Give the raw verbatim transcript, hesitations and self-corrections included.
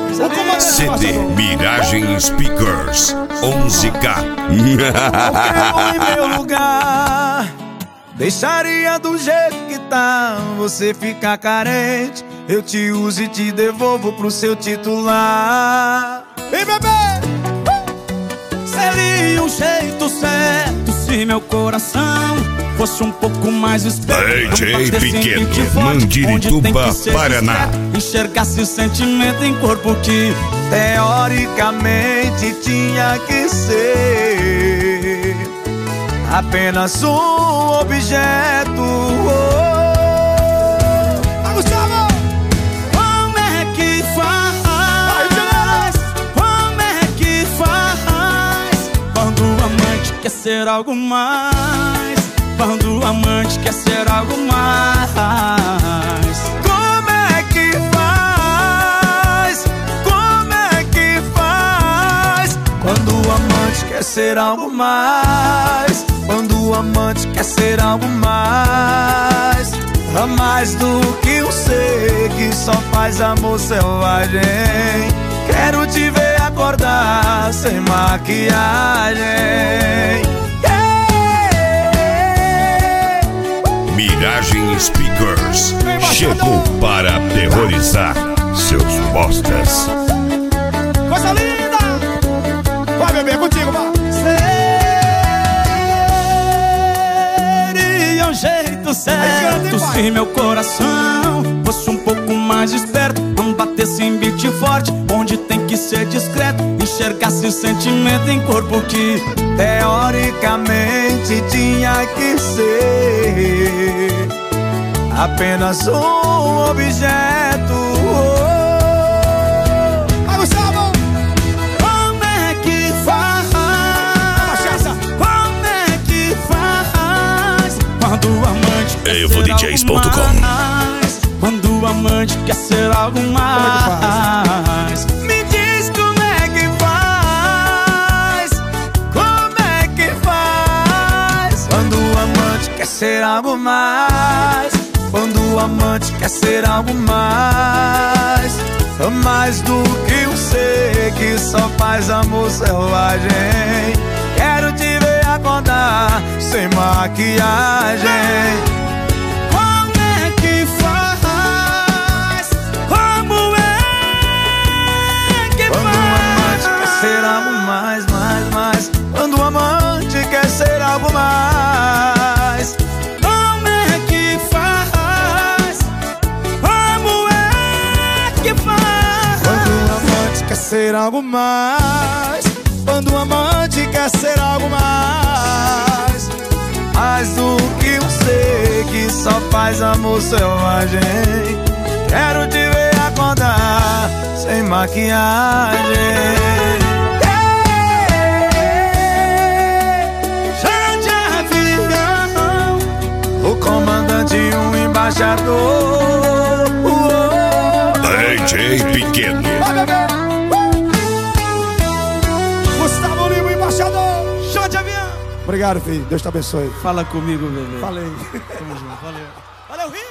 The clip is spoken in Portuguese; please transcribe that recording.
C D Miragem Speakers onze K. Qualquer um em meu lugar deixaria do jeito que tá. Você fica carente, eu te uso e te devolvo pro seu titular. Vem, bebê! Uh! Seria um jeito certo se meu coração fosse um pouco mais esperto. D J Pequeno, Mandirituba, Paraná. Enxergasse o sentimento em corpo que teoricamente tinha que ser apenas um objeto. Ah, Gustavo! Como é que faz? Como é que faz quando o amante quer ser algo mais? Quando o amante quer ser algo mais. Como é que faz? Como é que faz quando o amante quer ser algo mais? Quando o amante quer ser algo mais. A mais do que um ser que só faz amor selvagem. Quero te ver acordar sem maquiagem. Miragem Speakers chegou para aterrorizar seus postas. Coisa linda! Vai, bebê, contigo, vai! Seria um jeito certo se meu coração fosse um pouco mais esperto. Não batesse em beat forte, onde tem que ser discreto. Enxergasse o sentimento em corpo que teoricamente tinha que ser apenas um objeto. Vai, Gustavo! Como é que faz? Como é que faz quando o amante quer Evo D Js ponto com. mais? Quando o amante quer ser algo mais. Me diz como é que faz. Como é que faz quando o amante quer ser algo mais? Quando o amante quer ser algo mais. Mais do que um ser que só faz amor selvagem. Quero te ver acordar sem maquiagem. Como é que faz? Como é que faz? Quando o amante quer ser algo mais, mais, mais. Quando o amante quer ser algo mais. Como é que faz? Como é que faz? Quando o amante quer ser algo mais. Quando o amante quer ser algo mais. Mais do que um ser que só faz amor selvagem. Quero te ver acordar sem maquiagem. Já de avião, o comandante e um embaixador. D J Pequeno. Vai, bebê! Gustavo Lima, embaixador. Show de avião. Obrigado, filho. Deus te abençoe. Fala comigo, bebê. Falei. Tamo junto. Valeu. Valeu, Rio.